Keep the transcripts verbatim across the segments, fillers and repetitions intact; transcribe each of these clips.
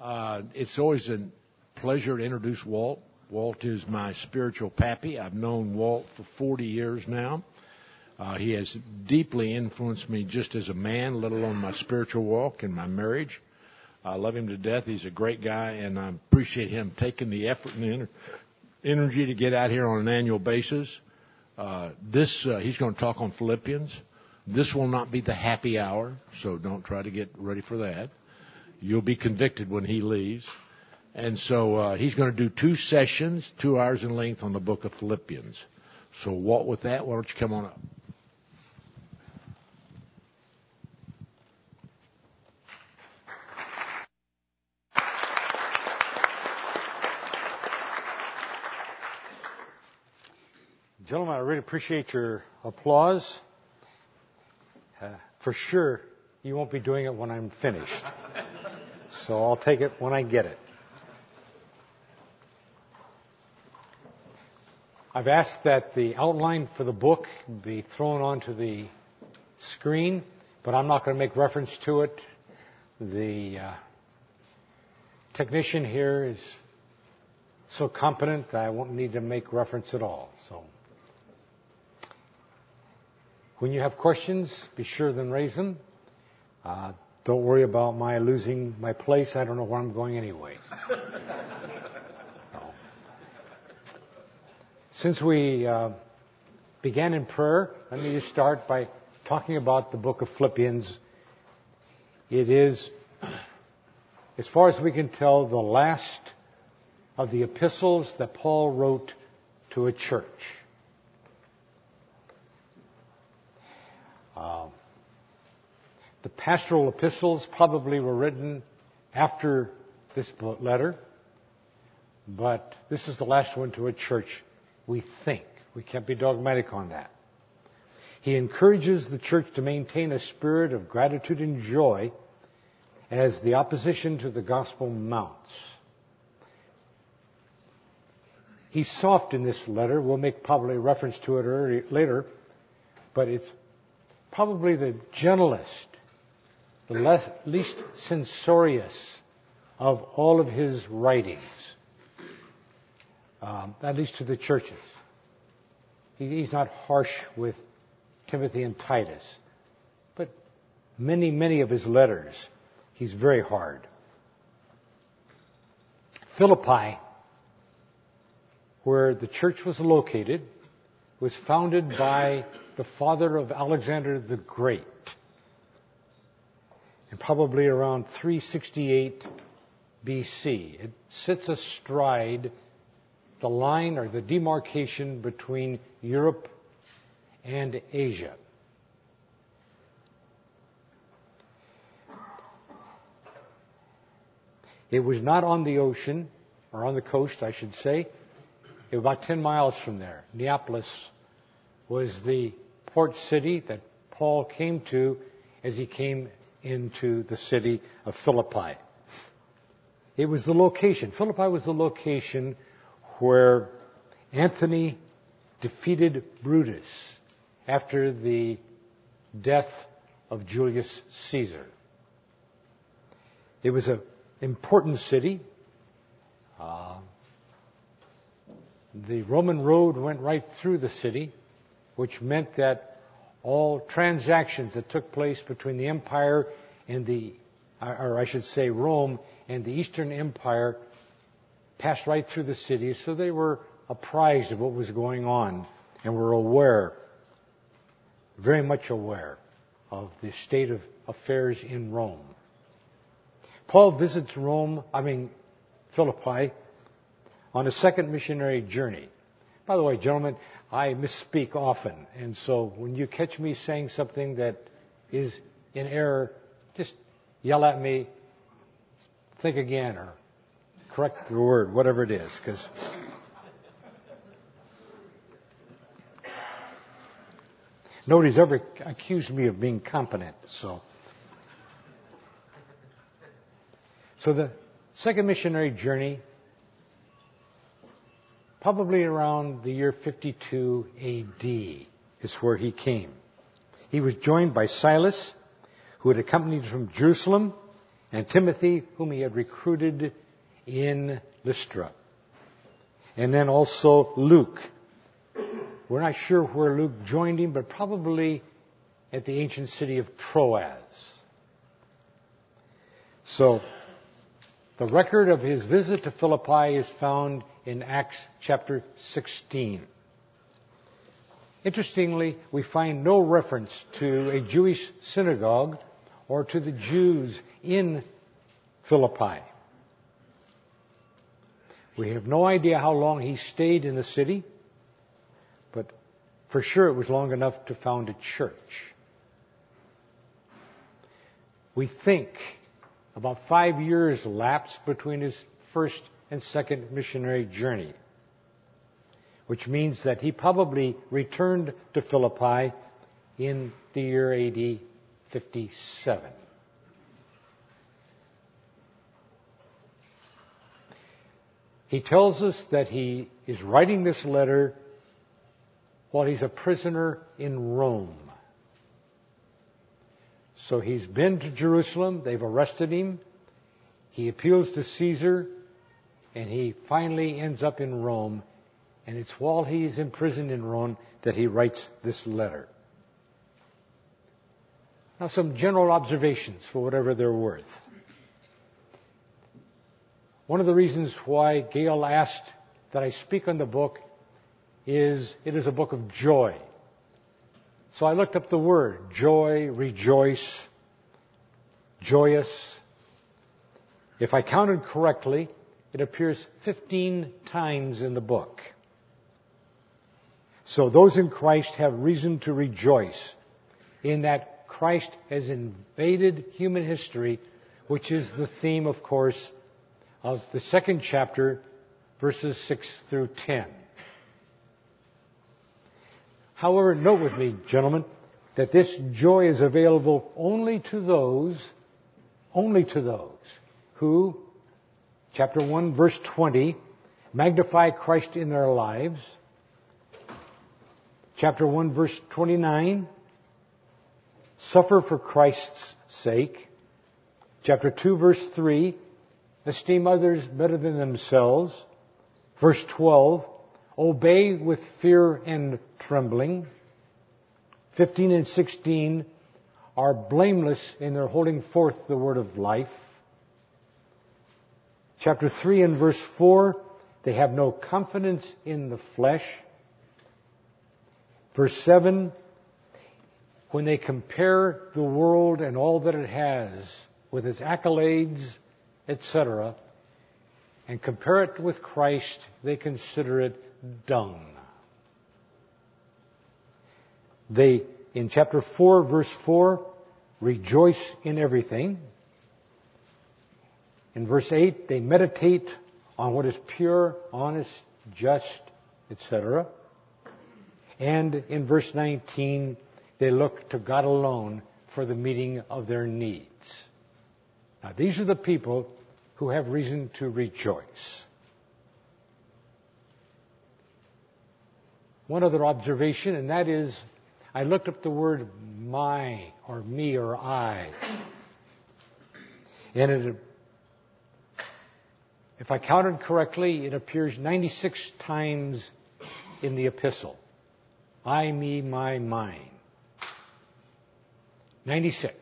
Uh, it's always a pleasure to introduce Walt. Walt is my spiritual pappy. I've known Walt for forty years now. Uh, he has deeply influenced me just as a man, let alone my spiritual walk and my marriage. I love him to death. He's a great guy, and I appreciate him taking the effort and the ener- energy to get out here on an annual basis. Uh, this uh, he's going to talk on Philippians. This will not be the happy hour, so don't try to get ready for that. You'll be convicted when he leaves. And so uh, he's going to do two sessions, two hours in length, on the book of Philippians. So Walt, with that, why don't you come on up? Gentlemen, I really appreciate your applause. Uh, for sure, you won't be doing it when I'm finished. So I'll take it when I get it. I've asked that the outline for the book be thrown onto the screen, but I'm not going to make reference to it. The uh, technician here is so competent that I won't need to make reference at all. So, when you have questions, be sure to raise them. Uh, don't worry about my losing my place. I don't know where I'm going anyway. No. Since we uh, began in prayer, let me just start by talking about the book of Philippians. It is, as far as we can tell, the last of the epistles that Paul wrote to a church. Uh, the pastoral epistles probably were written after this letter, but this is the last one to a church, we think. We can't be dogmatic on that. He encourages the church to maintain a spirit of gratitude and joy as the opposition to the gospel mounts. He's soft in this letter. We'll make probably reference to it early, later, but it's probably the gentlest, the less, least censorious of all of his writings, um, at least to the churches. He, he's not harsh with Timothy and Titus, but many, many of his letters, he's very hard. Philippi, where the church was located, was founded by the father of Alexander the Great, and probably around three sixty-eight B C. It sits astride the line or the demarcation between Europe and Asia. It was not on the ocean, or on the coast, I should say. It was about ten miles from there. Neapolis was the port city that Paul came to as he came into the city of Philippi. It was the location. Philippi was the location where Antony defeated Brutus after the death of Julius Caesar. It was an important city. Uh, the Roman road went right through the city, which meant that all transactions that took place between the empire and the, or I should say Rome and the Eastern Empire passed right through the city, so they were apprised of what was going on and were aware, very much aware, of the state of affairs in Rome. Paul visits Rome, I mean Philippi, on a second missionary journey. By the way, gentlemen, I misspeak often, and so when you catch me saying something that is in error, just yell at me, think again, or correct the word, whatever it is, because nobody's ever accused me of being competent. So, so the second missionary journey, probably around the year fifty-two A D, is where he came. He was joined by Silas, who had accompanied from Jerusalem, and Timothy, whom he had recruited in Lystra. And then also Luke. We're not sure where Luke joined him, but probably at the ancient city of Troas. So, the record of his visit to Philippi is found in Acts chapter sixteen. Interestingly, we find no reference to a Jewish synagogue or to the Jews in Philippi. We have no idea how long he stayed in the city, but for sure it was long enough to found a church. We think about five years lapsed between his first and second missionary journey, which means that he probably returned to Philippi in the year A D fifty-seven. He tells us that he is writing this letter while he's a prisoner in Rome. So he's been to Jerusalem, they've arrested him, he appeals to Caesar, and he finally ends up in Rome. And it's while he's imprisoned in Rome that he writes this letter. Now, some general observations for whatever they're worth. One of the reasons why Gail asked that I speak on the book is it is a book of joy. So I looked up the word joy, rejoice, joyous. If I counted correctly, it appears fifteen times in the book. So those in Christ have reason to rejoice in that Christ has invaded human history, which is the theme, of course, of the second chapter, verses six through ten. However, note with me, gentlemen, that this joy is available only to those, only to those who, chapter one, verse twenty, magnify Christ in their lives. Chapter one, verse twenty-nine, suffer for Christ's sake. Chapter two, verse three, esteem others better than themselves. Verse twelve, obey with fear and trembling. fifteen and sixteen are blameless in their holding forth the word of life. Chapter three and verse four, they have no confidence in the flesh. Verse seven, when they compare the world and all that it has with its accolades, et cetera, and compare it with Christ, they consider it dung. They, in chapter four, verse four, rejoice in everything. In verse eight, they meditate on what is pure, honest, just, et cetera. And in verse nineteen, they look to God alone for the meeting of their needs. Now, these are the people who have reason to rejoice. One other observation, and that is, I looked up the word my, or me, or I. And it, if I counted correctly, it appears ninety-six times in the epistle. I, me, my, mine. ninety-six.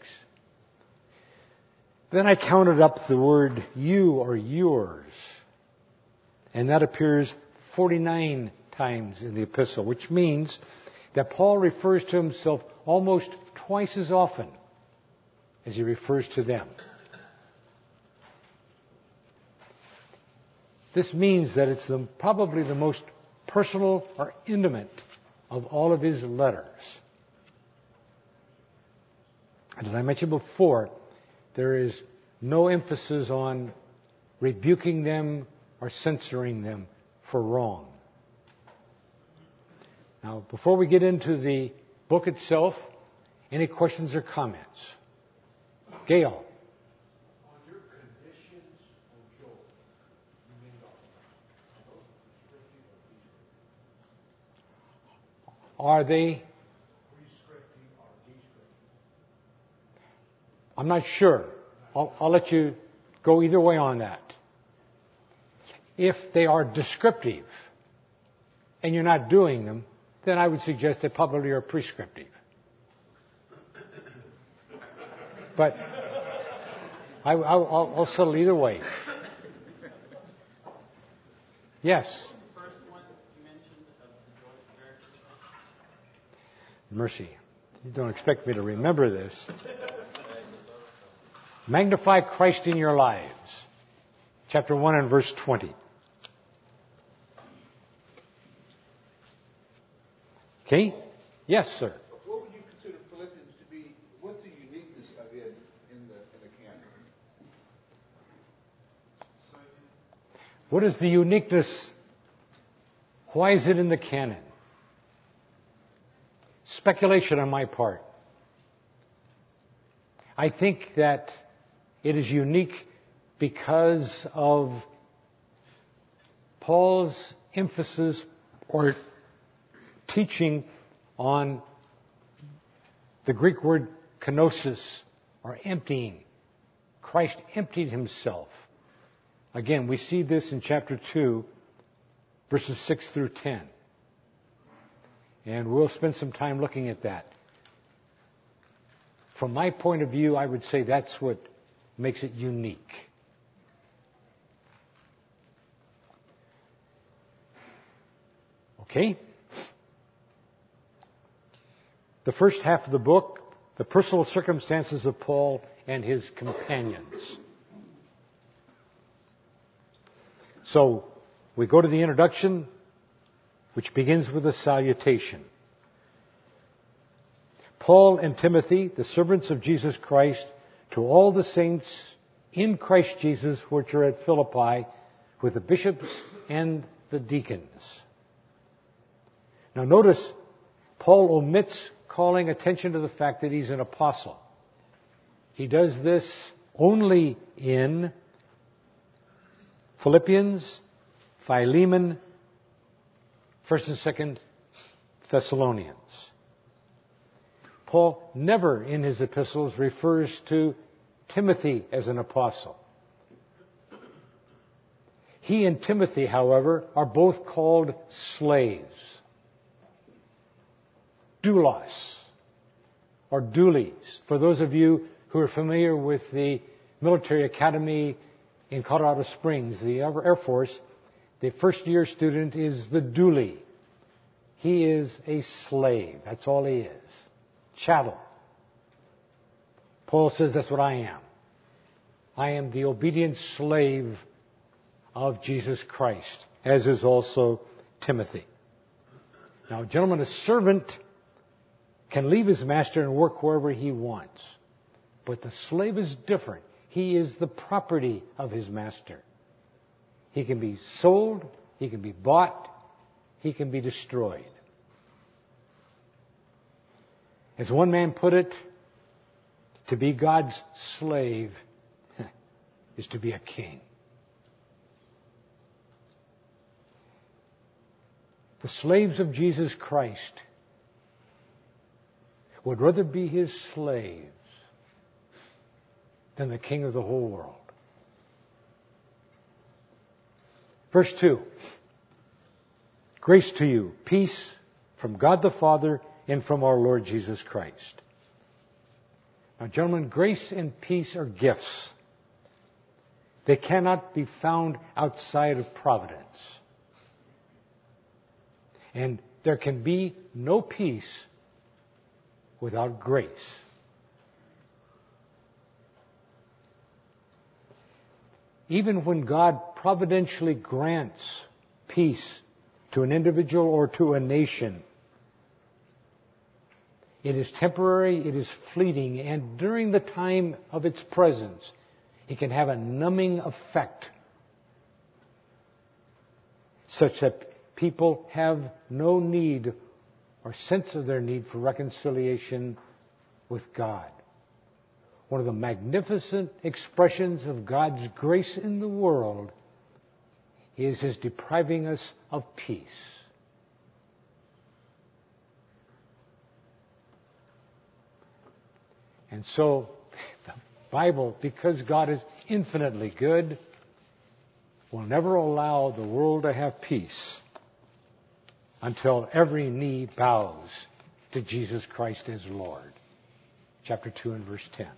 Then I counted up the word you or yours, and that appears forty-nine times in the epistle, which means that Paul refers to himself almost twice as often as he refers to them. This means that it's the, probably the most personal or intimate of all of his letters. And as I mentioned before, there is no emphasis on rebuking them or censoring them for wrong. Now, before we get into the book itself, any questions or comments? Gail. On your conditions of joy, you mean are those prescriptive or descriptive? Are they? Prescriptive or descriptive? I'm not sure. I'll, I'll let you go either way on that. If they are descriptive and you're not doing them, then I would suggest they probably are prescriptive. But I, I'll, I'll, I'll settle either way. Yes? First one you mentioned of the George Barrett. Mercy. You don't expect me to remember this. Magnify Christ in your lives. Chapter one and verse twenty. Okay? Yes, sir. What would you consider Philippians to be? What's the uniqueness of it in the, in the canon? What is the uniqueness? Why is it in the canon? Speculation on my part. I think that it is unique because of Paul's emphasis or teaching on the Greek word kenosis, or emptying. Christ emptied himself. Again, we see this in chapter two, verses six through ten. And we'll spend some time looking at that. From my point of view, I would say that's what makes it unique. Okay? The first half of the book, the personal circumstances of Paul and his companions. So, we go to the introduction, which begins with a salutation. Paul and Timothy, the servants of Jesus Christ, to all the saints in Christ Jesus which are at Philippi, with the bishops and the deacons. Now notice, Paul omits calling attention to the fact that he's an apostle. He does this only in Philippians, Philemon, First and Second Thessalonians. Paul never in his epistles refers to Timothy as an apostle. He and Timothy, however, are both called slaves. Doulos, or doulies. For those of you who are familiar with the military academy in Colorado Springs, the Air Force, the first year student is the doulie. He is a slave. That's all he is. Chattel. Paul says that's what I am. I am the obedient slave of Jesus Christ, as is also Timothy. Now, gentlemen, a servant can leave his master and work wherever he wants. But the slave is different. He is the property of his master. He can be sold, he can be bought, he can be destroyed. As one man put it, to be God's slave is to be a king. The slaves of Jesus Christ would rather be his slaves than the king of the whole world. Verse two. Grace to you, peace from God the Father and from our Lord Jesus Christ. Now, gentlemen, grace and peace are gifts. They cannot be found outside of providence. And there can be no peace without grace. Even when God providentially grants peace to an individual or to a nation, it is temporary, it is fleeting, and during the time of its presence, it can have a numbing effect, such that people have no need or sense of their need for reconciliation with God. One of the magnificent expressions of God's grace in the world is His depriving us of peace. And so, the Bible, because God is infinitely good, will never allow the world to have peace until every knee bows to Jesus Christ as Lord. Chapter two and verse ten.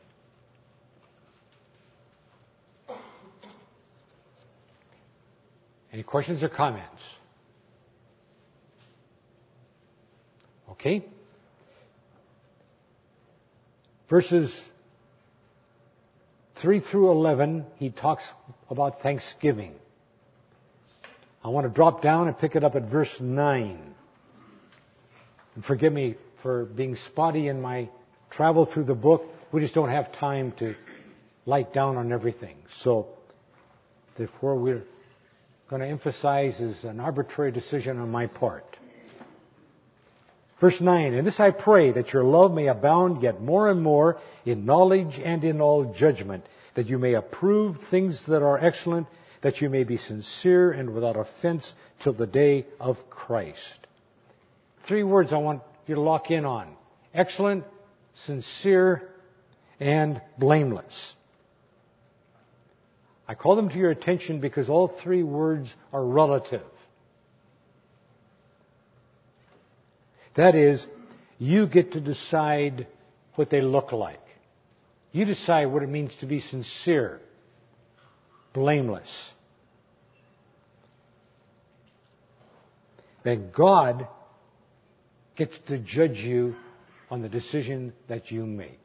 Any questions or comments? Okay. Verses three through eleven, he talks about thanksgiving. I want to drop down and pick it up at verse nine. And forgive me for being spotty in my travel through the book. We just don't have time to light down on everything. So, therefore, we're going to emphasize is an arbitrary decision on my part. Verse nine, and this I pray, that your love may abound yet more and more in knowledge and in all judgment, that you may approve things that are excellent, that you may be sincere and without offense till the day of Christ. Three words I want you to lock in on. Excellent, sincere, and blameless. I call them to your attention because all three words are relative. That is, you get to decide what they look like. You decide what it means to be sincere, blameless. Then God gets to judge you on the decision that you make.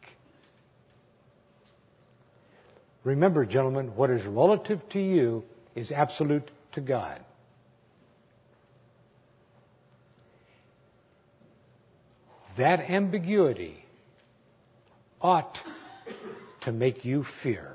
Remember, gentlemen, what is relative to you is absolute to God. That ambiguity ought to make you fear.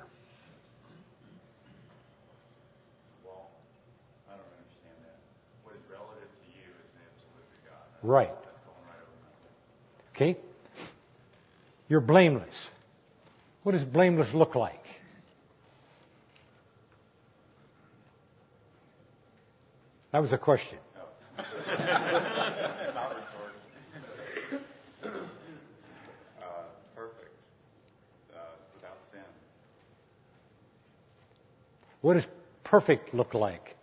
Well, I don't understand that. What is relative to you is absolute to God. That's, right. That's going right over my head. Okay? You're blameless. What does blameless look like? That was a question. No. Not rhetorical. uh, perfect. Uh, without sin. What does perfect look like?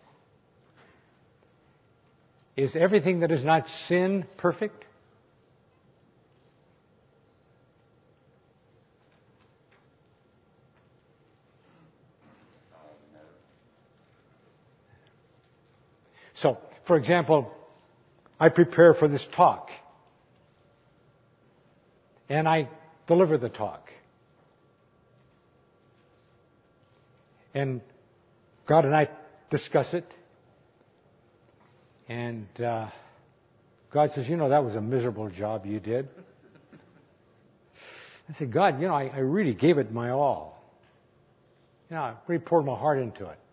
Is everything that is not sin perfect? So, for example, I prepare for this talk. And I deliver the talk. And God and I discuss it. And uh, God says, you know, that was a miserable job you did. I said, God, you know, I, I really gave it my all. You know, I really poured my heart into it.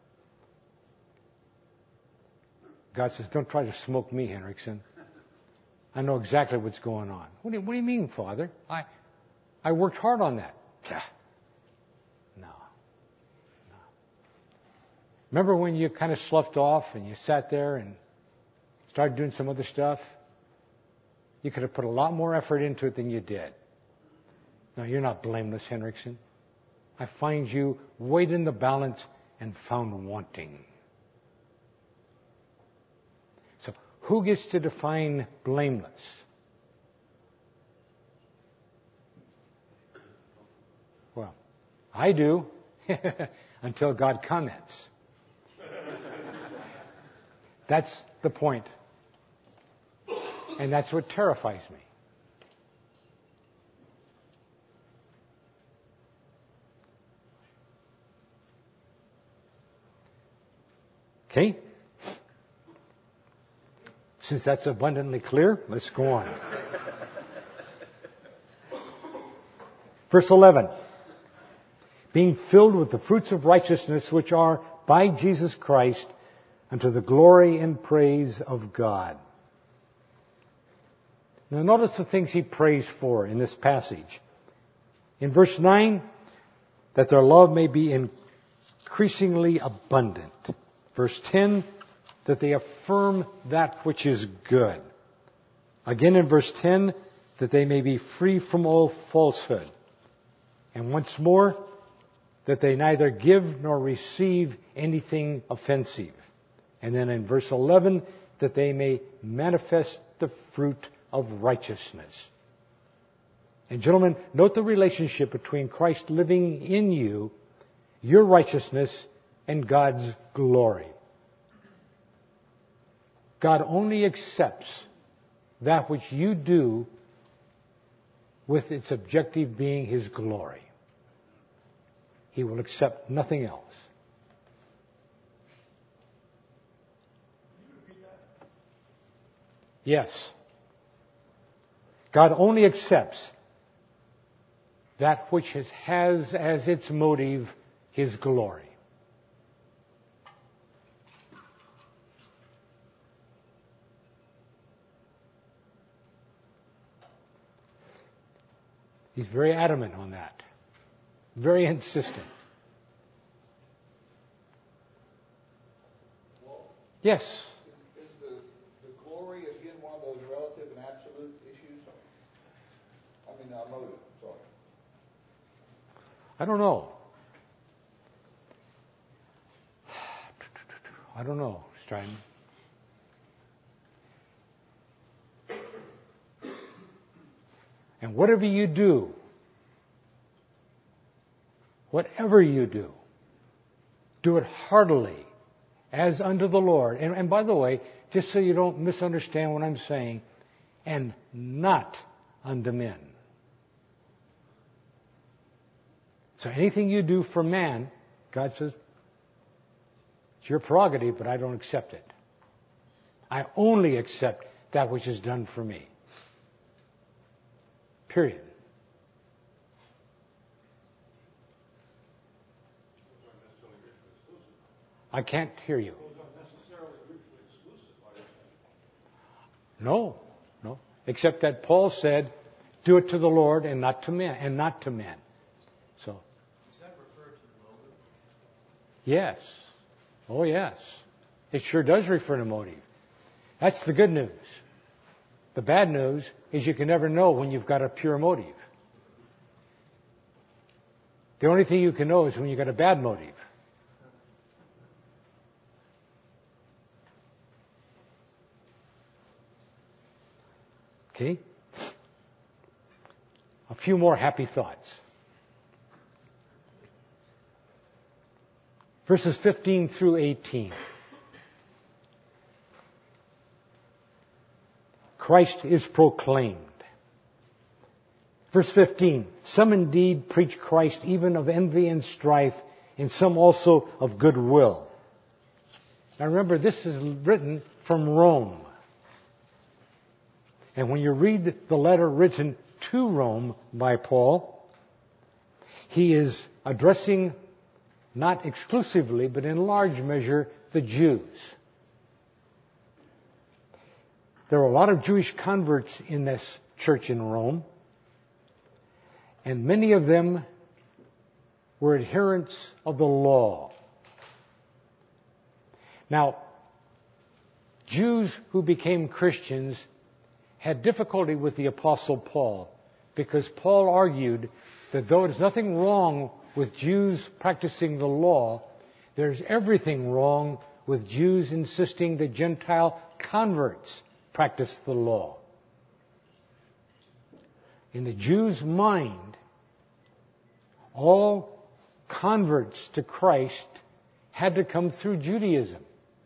God says, don't try to smoke me, Henriksen. I know exactly what's going on. What do you, what do you mean, Father? I, I worked hard on that. No. No. Remember when you kind of sloughed off and you sat there and started doing some other stuff? You could have put a lot more effort into it than you did. No, you're not blameless, Henriksen. I find you weighed in the balance and found wanting. So, who gets to define blameless? Well, I do, until God comments. That's the point. And that's what terrifies me. Okay? Since that's abundantly clear, let's go on. Verse eleven. Being filled with the fruits of righteousness which are by Jesus Christ unto the glory and praise of God. Now notice the things he prays for in this passage. In verse nine, that their love may be increasingly abundant. Verse ten, that they affirm that which is good. Again in verse ten, that they may be free from all falsehood. And once more, that they neither give nor receive anything offensive. And then in verse eleven, that they may manifest the fruit of righteousness. And gentlemen, note the relationship between Christ living in you, your righteousness, and God's glory. God only accepts that which you do with its objective being His glory. He will accept nothing else. Yes. God only accepts that which has as its motive His glory. He's very adamant on that. Very insistent. Well, Yes. is, is the, the glory again one of those relative and absolute issues? I mean, uh, motive, sorry. I don't know. I don't know, Stratton. And whatever you do, whatever you do, do it heartily, as unto the Lord. And, and by the way, just so you don't misunderstand what I'm saying, and not unto men. So anything you do for man, God says, it's your prerogative, but I don't accept it. I only accept that which is done for me. Period. I can't hear you. No, no. Except that Paul said, do it to the Lord and not to men, and not to men. So. Does that refer to motive? Yes. Oh, yes. It sure does refer to motive. That's the good news. The bad news is you can never know when you've got a pure motive. The only thing you can know is when you've got a bad motive. Okay? A few more happy thoughts. Verses fifteen through eighteen. Christ is proclaimed. Verse fifteen. Some indeed preach Christ even of envy and strife, and some also of goodwill. Now remember, this is written from Rome. And when you read the letter written to Rome by Paul, he is addressing not exclusively, but in large measure, the Jews. There were a lot of Jewish converts in this church in Rome, and many of them were adherents of the law. Now, Jews who became Christians had difficulty with the Apostle Paul, because Paul argued that though there's nothing wrong with Jews practicing the law, there's everything wrong with Jews insisting that Gentile converts practice the law. In the Jew's mind, all converts to Christ had to come through Judaism.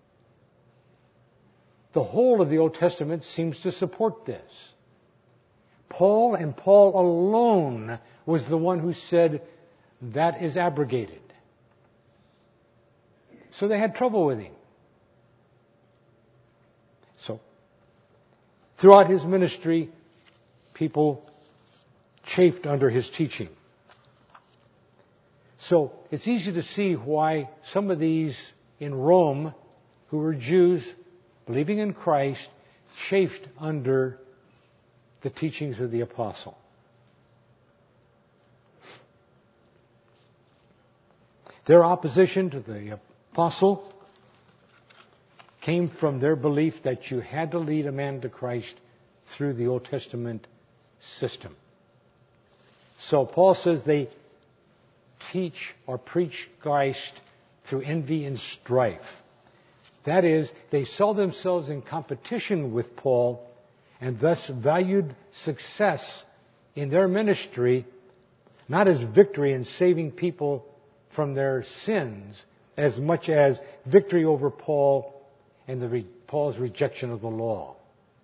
The whole of the Old Testament seems to support this. Paul, and Paul alone, was the one who said that is abrogated. So they had trouble with him. So, throughout his ministry, people chafed under his teaching. So, it's easy to see why some of these in Rome, who were Jews, believing in Christ, chafed under the teachings of the apostle. Their opposition to the apostle came from their belief that you had to lead a man to Christ through the Old Testament system. So Paul says they teach or preach Christ through envy and strife. That is, they saw themselves in competition with Paul and thus valued success in their ministry not as victory in saving people from their sins as much as victory over Paul and the re- Paul's rejection of the law.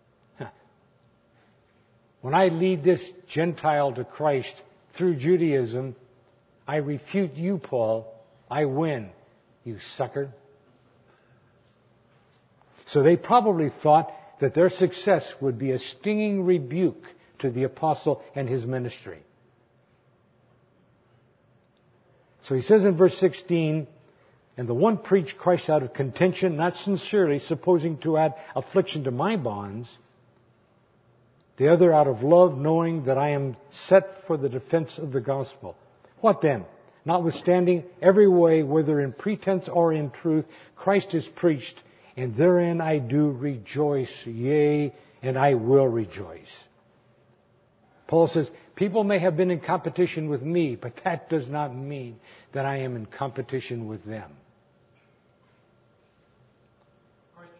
When I lead this Gentile to Christ through Judaism, I refute you, Paul. I win, you sucker. So they probably thought that their success would be a stinging rebuke to the apostle and his ministry. So he says in verse sixteen, and the one preached Christ out of contention, not sincerely, supposing to add affliction to my bonds. The other out of love, knowing that I am set for the defense of the gospel. What then? Notwithstanding every way, whether in pretense or in truth, Christ is preached, and therein I do rejoice, yea, and I will rejoice. Paul says, people may have been in competition with me, but that does not mean that I am in competition with them. Question.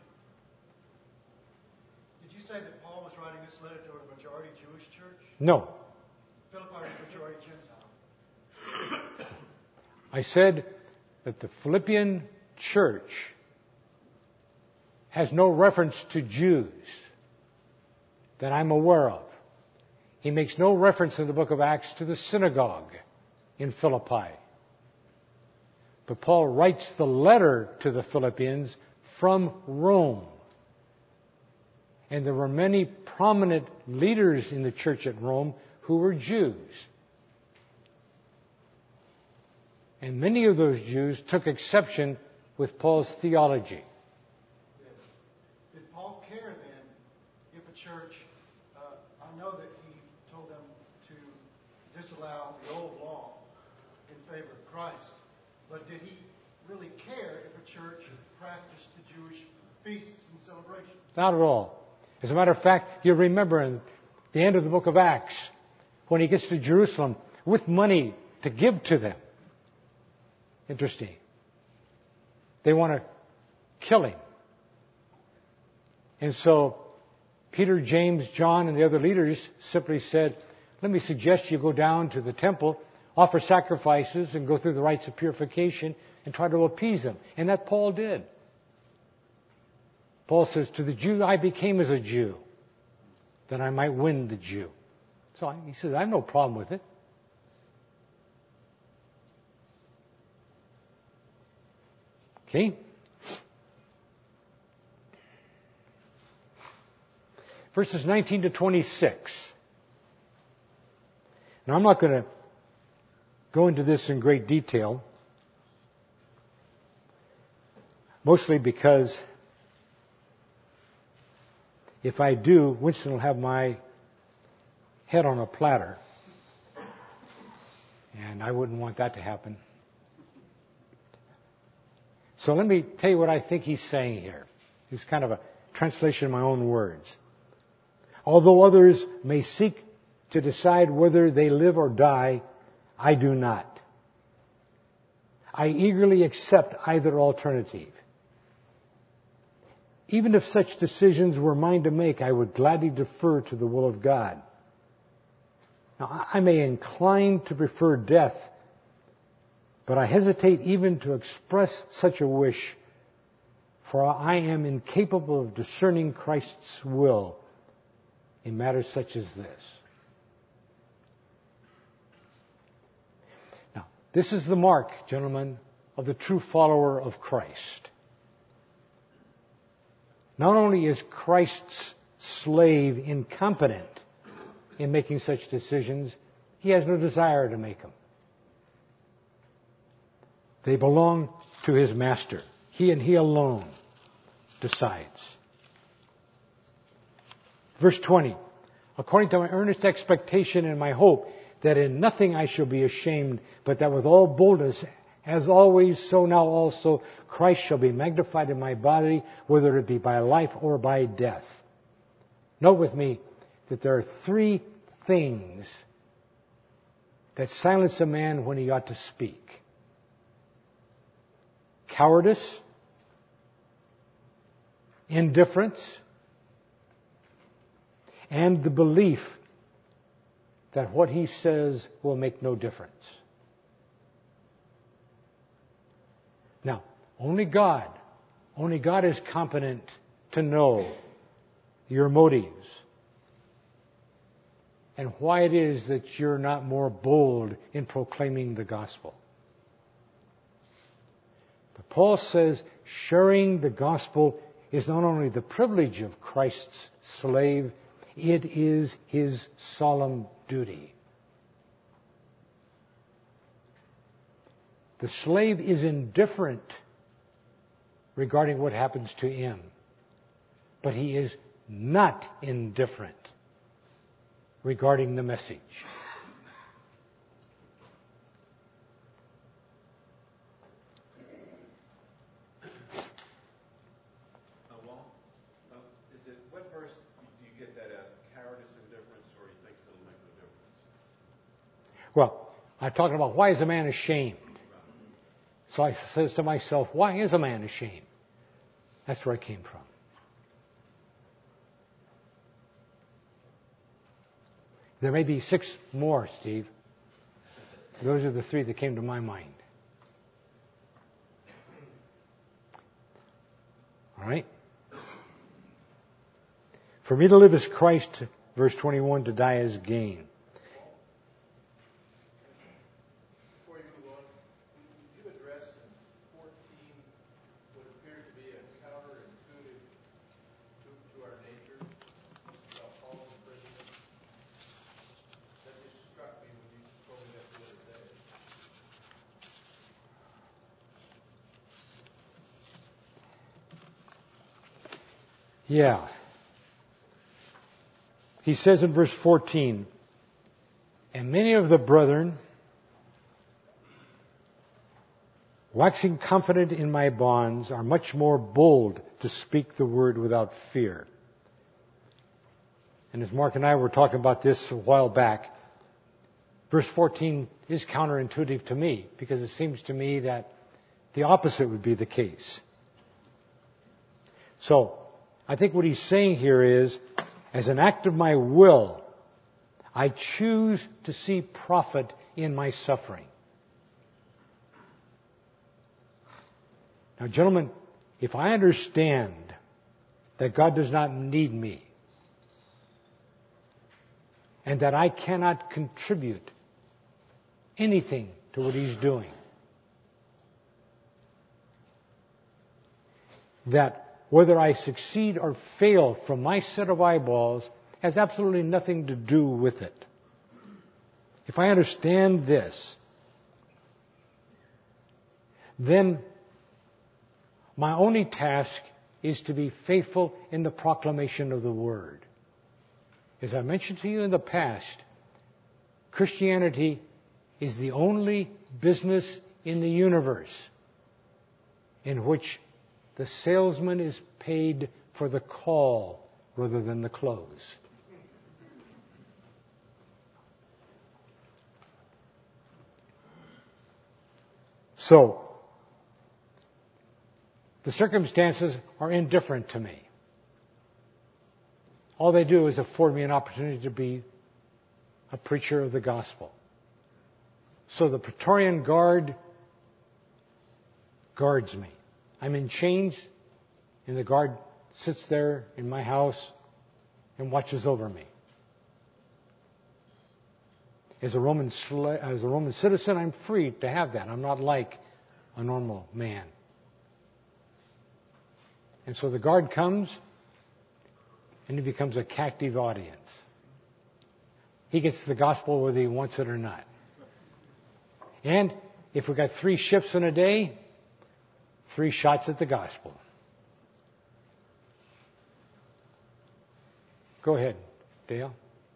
Did you say that Paul was writing this letter to a majority Jewish church? No. Philippi was a majority Gentile. I said that the Philippian church has no reference to Jews that I'm aware of. He makes no reference in the book of Acts to the synagogue in Philippi. But Paul writes the letter to the Philippians from Rome. And there were many prominent leaders in the church at Rome who were Jews. And many of those Jews took exception with Paul's theology. Yes. Did Paul care then if a church, uh, I know that he told them to disallow the old law in favor of Christ, but did he really care if a church practiced the Jewish feasts and celebrations? Not at all. As a matter of fact, you remember in the end of the book of Acts, when he gets to Jerusalem with money to give to them. Interesting. They want to kill him. And so Peter, James, John, and the other leaders simply said, let me suggest you go down to the temple, offer sacrifices, and go through the rites of purification and try to appease them. And that Paul did. Paul says, to the Jew I became as a Jew, that I might win the Jew. So he says, I have no problem with it. Okay? Verses nineteen to twenty-six. Now I'm not going to go into this in great detail, mostly because if I do, Winston will have my head on a platter, and I wouldn't want that to happen. So let me tell you what I think he's saying here. It's kind of a translation of my own words. Although others may seek to decide whether they live or die, I do not. I eagerly accept either alternative. Even if such decisions were mine to make, I would gladly defer to the will of God. Now, I may incline to prefer death, but I hesitate even to express such a wish, for I am incapable of discerning Christ's will in matters such as this. Now, this is the mark, gentlemen, of the true follower of Christ. Not only is Christ's slave incompetent in making such decisions, he has no desire to make them. They belong to his master. He and he alone decides. Verse twenty. According to my earnest expectation and my hope that in nothing I shall be ashamed, but that with all boldness, as always, so now also, Christ shall be magnified in my body, whether it be by life or by death. Note with me that there are three things that silence a man when he ought to speak. Cowardice, indifference, and the belief that what he says will make no difference. Now, only God, only God is competent to know your motives and why it is that you're not more bold in proclaiming the gospel. But Paul says sharing the gospel is not only the privilege of Christ's slave, it is his solemn duty. The slave is indifferent regarding what happens to him, but he is not indifferent regarding the message. Uh, well, uh, is it what verse do you get that uh, cowardice, indifference, or he thinks it'll make no difference? Well, I'm talking about why is a man ashamed? So I says to myself, why is a man ashamed? That's where I came from. There may be six more, Steve. Those are the three that came to my mind. All right? For me to live as Christ, verse twenty-one, to die as gain. Before you move on, would you address in fourteen what appeared to be a counterintuitive to, to our nature about Paul's imprisonment? That just struck me when you told me that the other day. Yeah. He says in verse fourteen, and many of the brethren, waxing confident in my bonds, are much more bold to speak the word without fear. And as Mark and I were talking about this a while back, verse fourteen is counterintuitive to me because it seems to me that the opposite would be the case. So, I think what he's saying here is, as an act of my will, I choose to see profit in my suffering. Now, gentlemen, if I understand that God does not need me and that I cannot contribute anything to what He's doing, that whether I succeed or fail from my set of eyeballs has absolutely nothing to do with it. If I understand this, then my only task is to be faithful in the proclamation of the Word. As I mentioned to you in the past, Christianity is the only business in the universe in which the salesman is paid for the call rather than the close. So, the circumstances are indifferent to me. All they do is afford me an opportunity to be a preacher of the gospel. So the Praetorian Guard guards me. I'm in chains, and the guard sits there in my house and watches over me. As a Roman sla- as a Roman citizen, I'm free to have that. I'm not like a normal man. And so the guard comes, and he becomes a captive audience. He gets the gospel whether he wants it or not. And if we've got three shifts in a day, three shots at the gospel. Go ahead, Dale.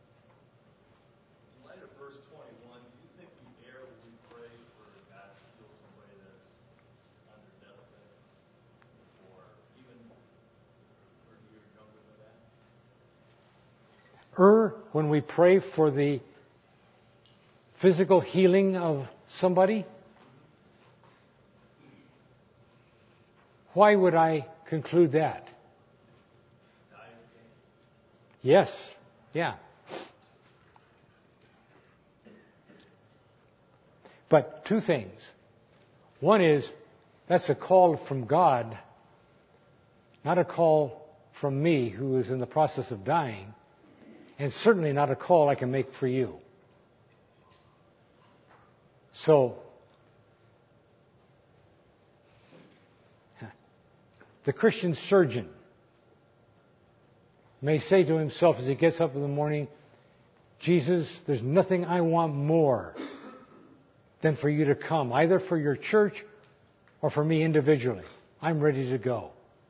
In light of verse twenty-one, do you think you err when you pray for God to heal somebody that's under deathbed? Or even, or do you agree with that? Err when we pray for the physical healing of somebody? Why would I conclude that? Yes. Yeah. But two things. One is, that's a call from God, not a call from me who is in the process of dying, and certainly not a call I can make for you. So, the Christian surgeon may say to himself as he gets up in the morning, Jesus, there's nothing I want more than for you to come, either for your church or for me individually. I'm ready to go.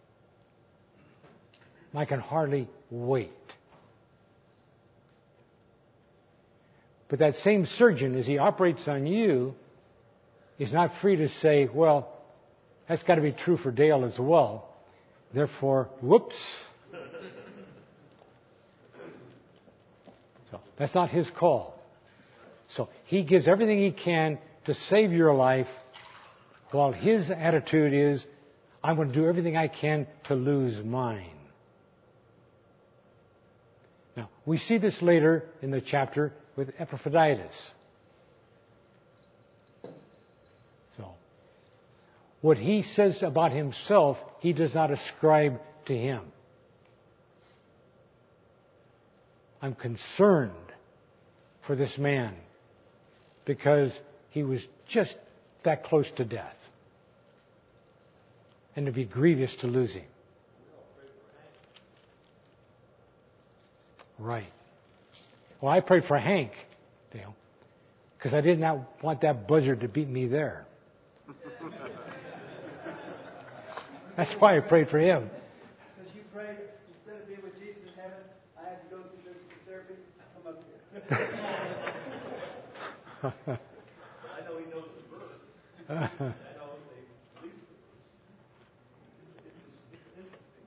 I can hardly wait. But that same surgeon, as he operates on you, is not free to say, well, that's got to be true for Dale as well. Therefore, whoops. So that's not his call. So he gives everything he can to save your life, while his attitude is, I'm going to do everything I can to lose mine. Now, we see this later in the chapter with Epaphroditus. So, what he says about himself, he does not ascribe to him. I'm concerned for this man because he was just that close to death. And to be grievous to lose him. Right. Well, I prayed for Hank, Dale, because I did not want that buzzard to beat me there. That's why I prayed for him. Because you prayed, instead of being with Jesus in heaven, I had to go through physical therapy. Come up here. I know he knows the verse. I know they believe the verse. It's, it's, it's interesting.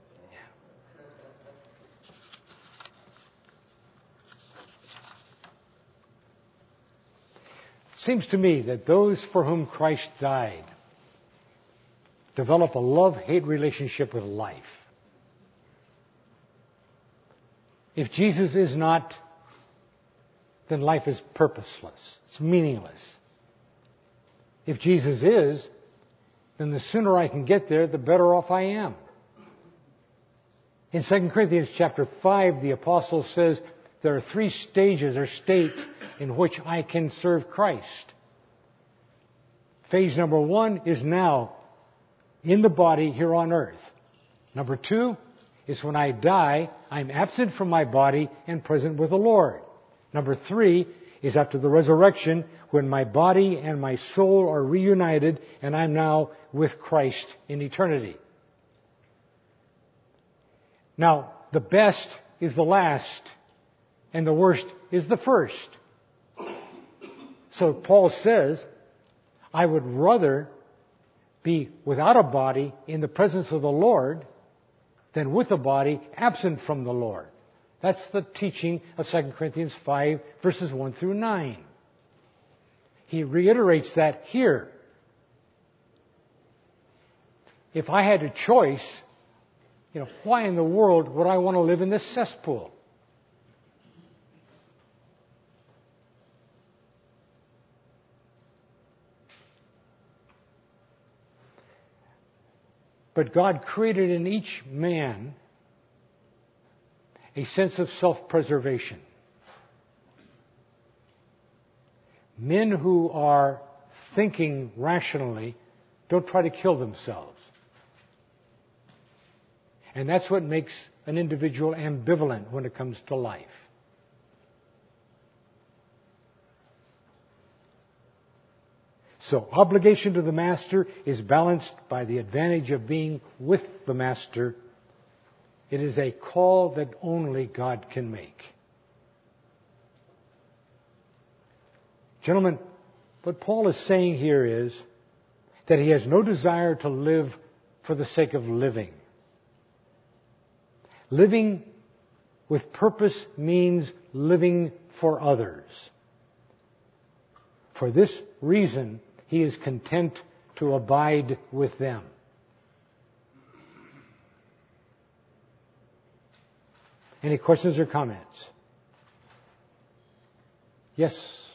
Seems to me that those for whom Christ died develop a love-hate relationship with life. If Jesus is not, then life is purposeless. It's meaningless. If Jesus is, then the sooner I can get there, the better off I am. In Second Corinthians chapter five, the apostle says there are three stages or states in which I can serve Christ. Phase number one is now in the body here on earth. Number two is when I die, I'm absent from my body and present with the Lord. Number three is after the resurrection, when my body and my soul are reunited and I'm now with Christ in eternity. Now, the best is the last and the worst is the first. So Paul says, I would rather be without a body in the presence of the Lord than with a body absent from the Lord. That's the teaching of Second Corinthians five, verses one through nine. He reiterates that here. If I had a choice, you know, why in the world would I want to live in this cesspool? But God created in each man a sense of self-preservation. Men who are thinking rationally don't try to kill themselves. And that's what makes an individual ambivalent when it comes to life. So, obligation to the master is balanced by the advantage of being with the master. It is a call that only God can make. Gentlemen, what Paul is saying here is that he has no desire to live for the sake of living. Living with purpose means living for others. For this reason, he is content to abide with them. Any questions or comments? Yes?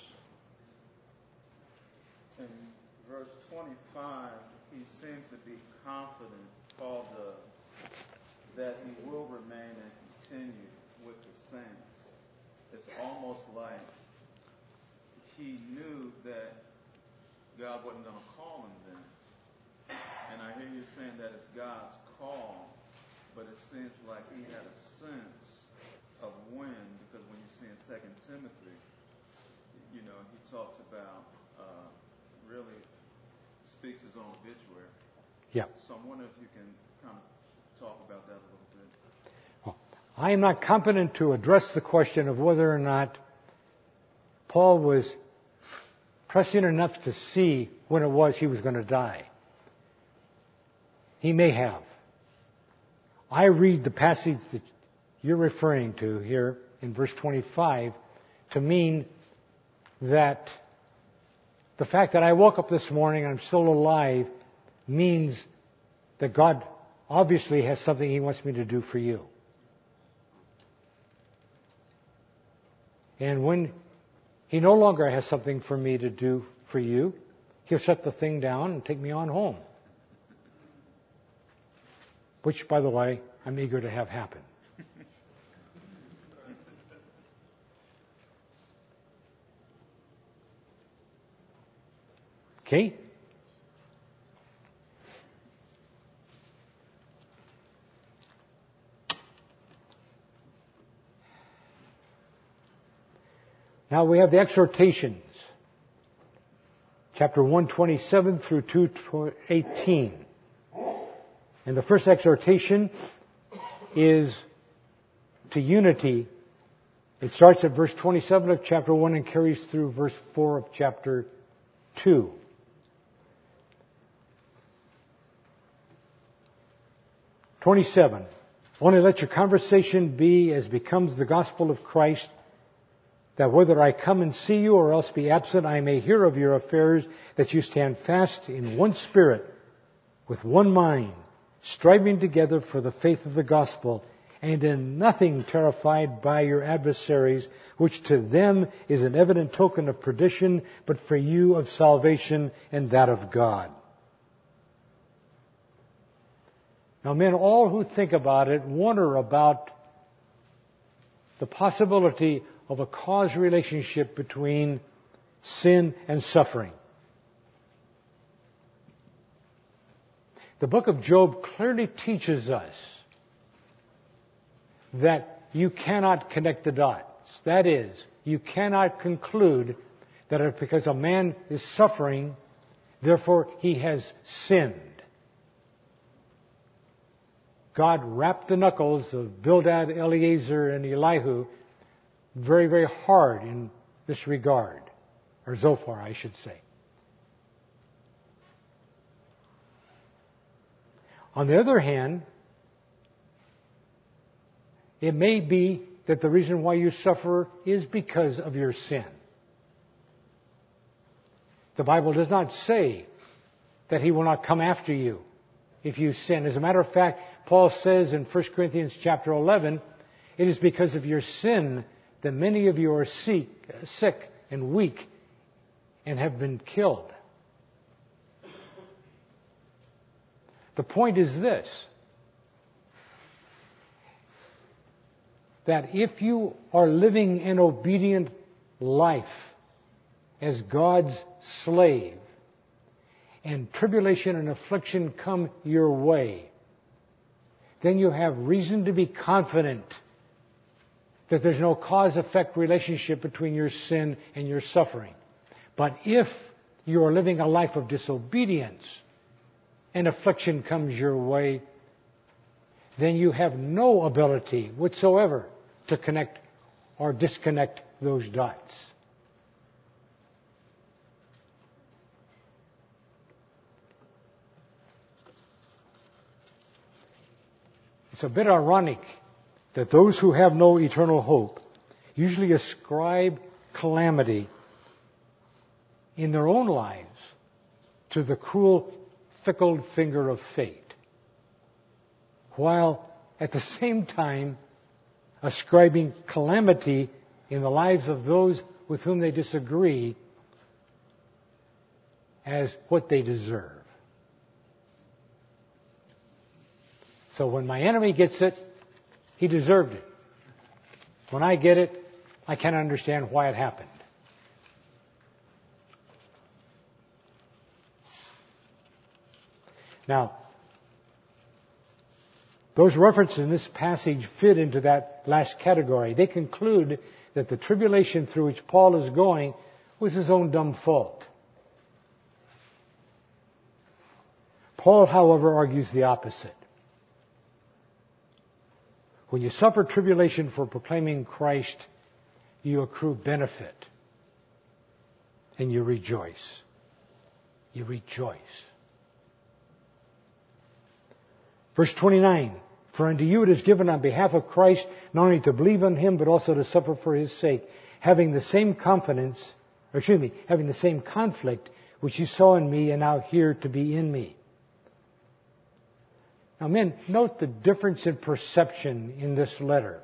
In verse twenty-five, he seems to be confident, Paul does, that he will remain and continue with the saints. It's almost like he knew that God wasn't going to call him then. And I hear you saying that it's God's call, but it seems like he had a sense of when, because when you see in Second Timothy, you know, he talks about, uh, really speaks his own obituary. Yeah. So I'm wondering if you can kind of talk about that a little bit. Well, I am not competent to address the question of whether or not Paul was prescient enough to see when it was he was going to die. He may have. I read the passage that you're referring to here in verse twenty-five to mean that the fact that I woke up this morning and I'm still alive means that God obviously has something He wants me to do for you. And when He no longer has something for me to do for you, He'll shut the thing down and take me on home. Which, by the way, I'm eager to have happen. Okay? Now we have the exhortations. Chapter one twenty-seven through two eighteen. And the first exhortation is to unity. It starts at verse twenty-seven of chapter one and carries through verse four of chapter two. twenty-seven. Only let your conversation be as becomes the gospel of Christ, that whether I come and see you or else be absent, I may hear of your affairs, that you stand fast in one spirit, with one mind, striving together for the faith of the gospel, and in nothing terrified by your adversaries, which to them is an evident token of perdition, but for you of salvation and that of God. Now, men, all who think about it wonder about the possibility of a cause relationship between sin and suffering. The book of Job clearly teaches us that you cannot connect the dots. That is, you cannot conclude that because a man is suffering, therefore he has sinned. God wrapped the knuckles of Bildad, Eliezer, and Elihu very, very hard in this regard. Or Zophar, I should say. On the other hand, it may be that the reason why you suffer is because of your sin. The Bible does not say that He will not come after you if you sin. As a matter of fact, Paul says in First Corinthians chapter eleven, it is because of your sin that many of you are sick, sick and weak and have been killed. The point is this, that if you are living an obedient life as God's slave, and tribulation and affliction come your way, then you have reason to be confident that there's no cause-effect relationship between your sin and your suffering. But if you are living a life of disobedience and affliction comes your way, then you have no ability whatsoever to connect or disconnect those dots. It's a bit ironic that those who have no eternal hope usually ascribe calamity in their own lives to the cruel, fickle finger of fate, while at the same time ascribing calamity in the lives of those with whom they disagree as what they deserve. So when my enemy gets it, he deserved it. When I get it, I can't understand why it happened. Now, those references in this passage fit into that last category. They conclude that the tribulation through which Paul is going was his own dumb fault. Paul, however, argues the opposite. When you suffer tribulation for proclaiming Christ, you accrue benefit. And you rejoice. You rejoice. Verse twenty-nine, for unto you it is given on behalf of Christ not only to believe on Him, but also to suffer for His sake, having the same confidence, or excuse me, having the same conflict which you saw in me and now hear to be in me. Now men, note the difference in perception in this letter.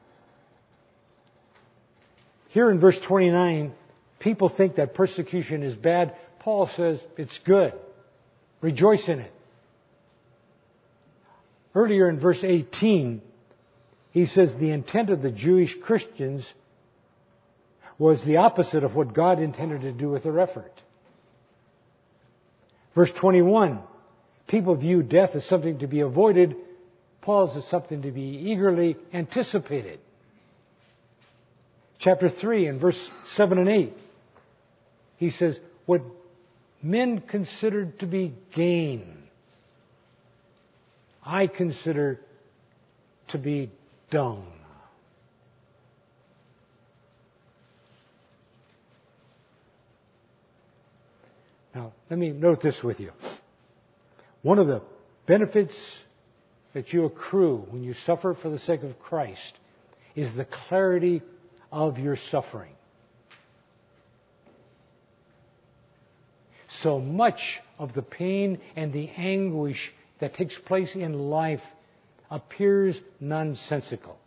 Here in verse twenty-nine, people think that persecution is bad. Paul says it's good. Rejoice in it. Earlier in verse eighteen, he says the intent of the Jewish Christians was the opposite of what God intended to do with their effort. Verse twenty-one, people view death as something to be avoided. Paul says something to be eagerly anticipated. Chapter three and verse seven and eight, he says, what men considered to be gain, I consider to be dung. Now, let me note this with you. One of the benefits that you accrue when you suffer for the sake of Christ is the clarity of your suffering. So much of the pain and the anguish that takes place in life appears nonsensical.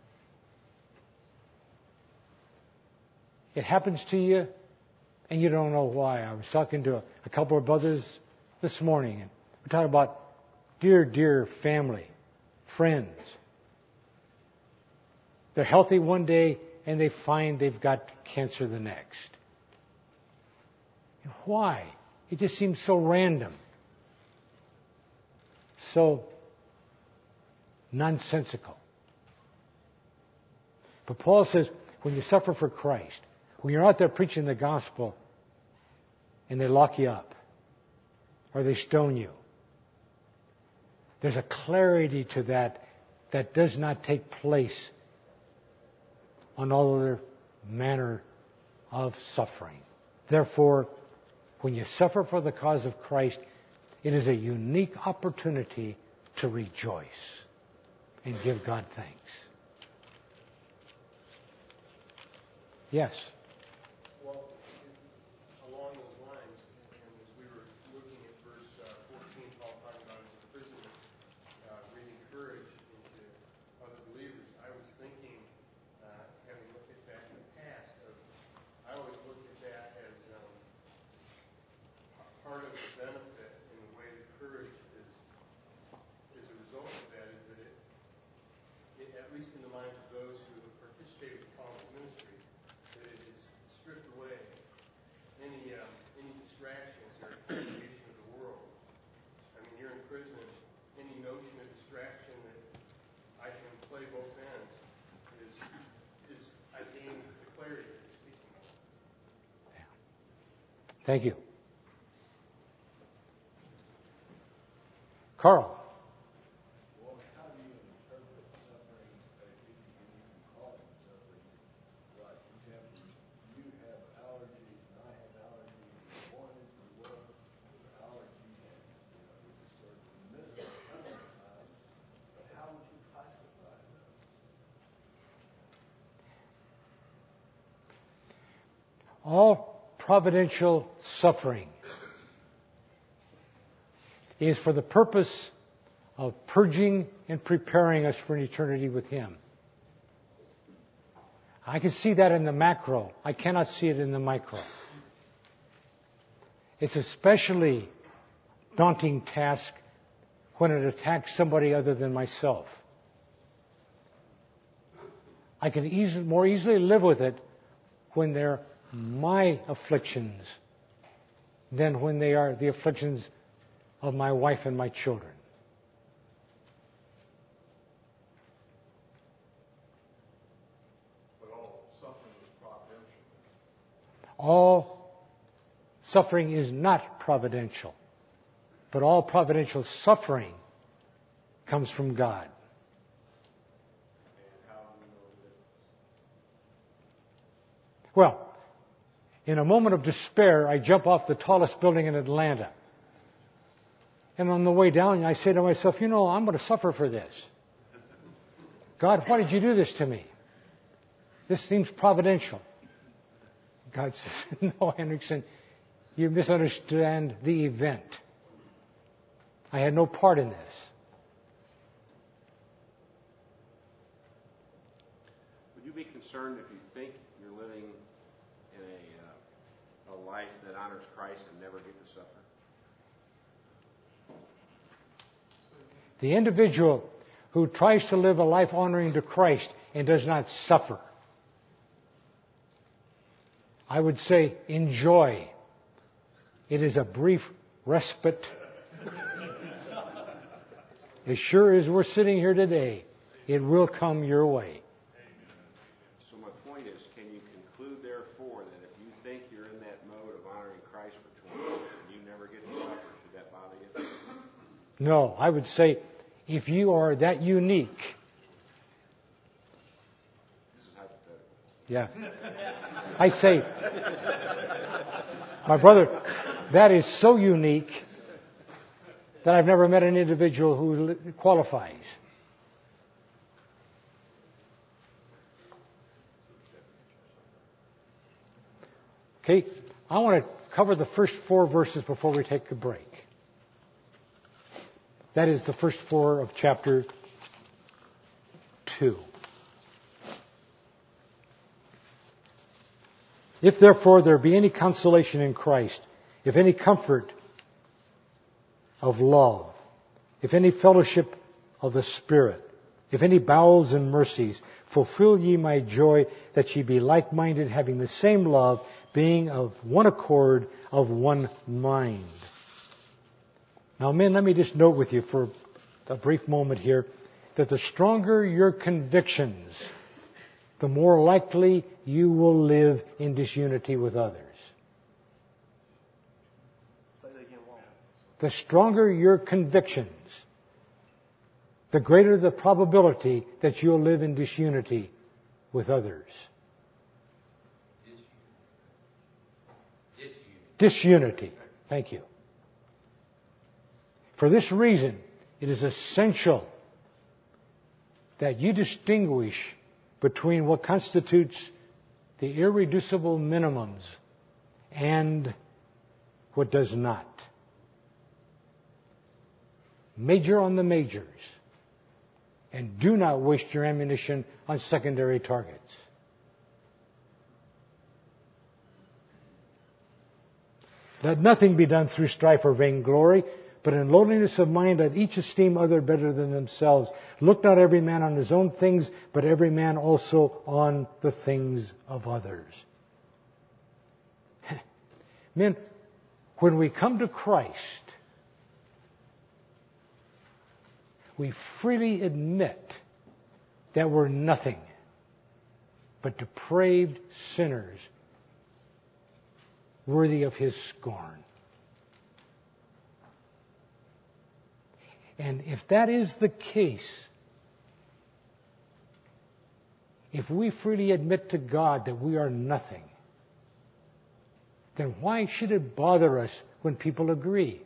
It happens to you and you don't know why. I was talking to a, a couple of brothers this morning, and we're talking about dear, dear family, friends. They're healthy one day and they find they've got cancer the next. And why? It just seems so random. So nonsensical. But Paul says, when you suffer for Christ, when you're out there preaching the gospel and they lock you up or they stone you, there's a clarity to that that does not take place on all other manner of suffering. Therefore, when you suffer for the cause of Christ, it is a unique opportunity to rejoice and give God thanks. Yes? Well, along those lines, and as we were looking at verse uh, fourteen, Paul talking about his imprisonment, uh, breathing courage into other believers, I was thinking, uh, having looked at that in the past, of, I always looked at that as um, part of the benefit in the way that courage is, is a result of that, is that it, it, at least in the minds of those who have participated in Paul's ministry, that it has stripped away any um, any distractions or complication of the world. I mean, you're in prison, any notion of distraction that I can play both ends is, is I gain the clarity that you're speaking of. Thank you. Carl. Well, how do you interpret suffering, if you can even call it suffering? Like, for example, you have allergies and I have allergies. One is the work with allergies and, you know, there's a certain misery sometimes. But how would you classify those? All providential suffering is for the purpose of purging and preparing us for an eternity with Him. I can see that in the macro. I cannot see it in the micro. It's a especially daunting task when it attacks somebody other than myself. I can easily, more easily live with it when they're my afflictions than when they are the afflictions of my wife and my children. But all suffering is providential. All suffering is not providential, but all providential suffering comes from God. Well, in a moment of despair, I jump off the tallest building in Atlanta. And on the way down, I say to myself, you know, I'm going to suffer for this. God, why did you do this to me? This seems providential. God says, no, Henriksen, you misunderstand the event. I had no part in this. Would you be concerned if you think you're living in a, uh, a life that honors Christ and never get to suffer? The individual who tries to live a life honoring to Christ and does not suffer, I would say enjoy. It is a brief respite. As sure as we're sitting here today, it will come your way. So my point is, can you conclude therefore that if you think you're in that mode of honoring Christ for twenty years and you never get to suffer, should that bother you? No, I would say if you are that unique. This is hypothetical. Yeah. I say, my brother, that is so unique that I've never met an individual who qualifies. Okay, I want to cover the first four verses before we take a break. That is the first four of chapter two. If therefore there be any consolation in Christ, if any comfort of love, if any fellowship of the Spirit, if any bowels and mercies, fulfill ye my joy, that ye be like-minded, having the same love, being of one accord, of one mind. Now, men, let me just note with you for a brief moment here that the stronger your convictions, the more likely you will live in disunity with others. Say that again, Walt. The stronger your convictions, the greater the probability that you'll live in disunity with others. Disunity. Disunity. Thank you. For this reason, it is essential that you distinguish between what constitutes the irreducible minimums and what does not. Major on the majors, and do not waste your ammunition on secondary targets. Let nothing be done through strife or vainglory, but in lowliness of mind let each esteem other better than themselves. Look not every man on his own things, but every man also on the things of others. Men, when we come to Christ, we freely admit that we're nothing but depraved sinners worthy of His scorn. And if that is the case, if we freely admit to God that we are nothing, then why should it bother us when people agree?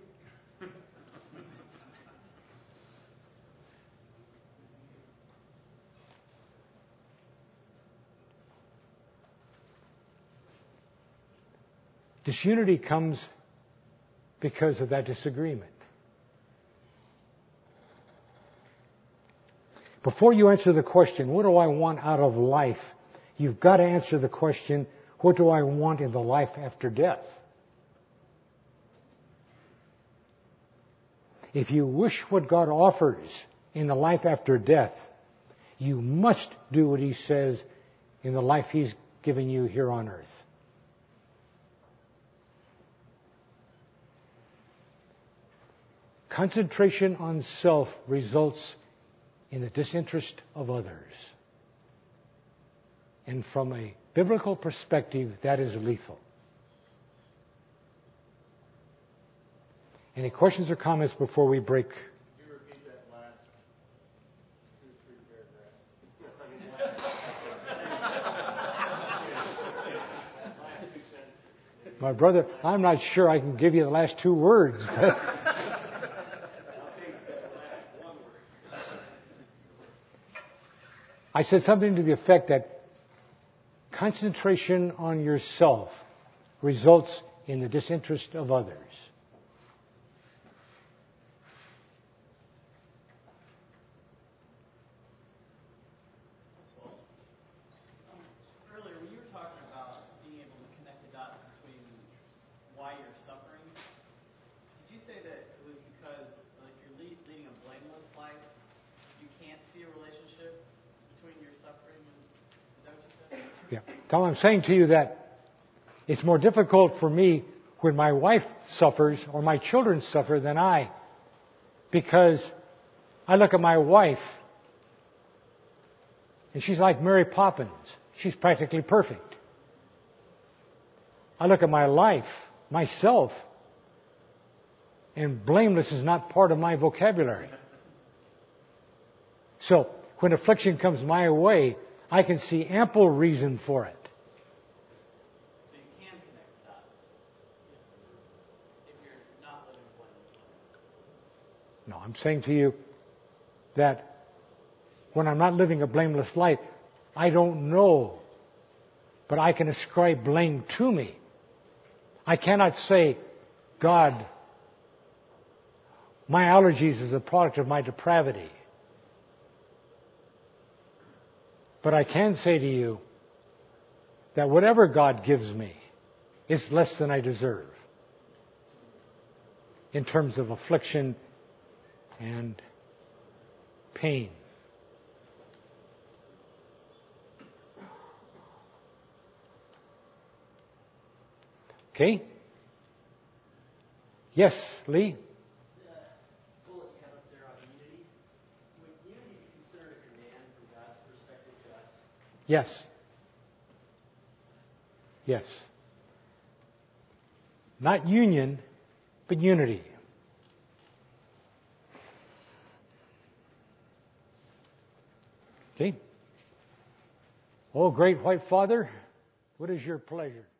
Disunity comes because of that disagreement. Before you answer the question, what do I want out of life? You've got to answer the question, what do I want in the life after death? If you wish what God offers in the life after death, you must do what He says in the life He's given you here on earth. Concentration on self results in the disinterest of others. And from a biblical perspective, that is lethal. Any questions or comments before we break? Could you repeat that last two, three paragraphs? My brother, I'm not sure I can give you the last two words. I said something to the effect that concentration on yourself results in the disinterest of others. Earlier, when you were talking about being able to connect the dots between why you're suffering, did you say that it was because like you're lead, leading a blameless life, you can't see a relationship between your suffering and, is that what you said? Yeah. Tom, I'm saying to you that it's more difficult for me when my wife suffers or my children suffer than I, because I look at my wife and she's like Mary Poppins. She's practically perfect. I look at my life, myself, and blameless is not part of my vocabulary. So, when affliction comes my way, I can see ample reason for it. So you can connect the dots if you're not living a blameless life. No, I'm saying to you that when I'm not living a blameless life, I don't know, but I can ascribe blame to me. I cannot say, God, my allergies is a product of my depravity. But I can say to you that whatever God gives me is less than I deserve in terms of affliction and pain. Okay? Yes, Lee? The bullet you have up there on unity, would unity be considered a command from God's perspective to us? Yes. Yes. Not union, but unity. Okay? Oh, great white Father, what is your pleasure?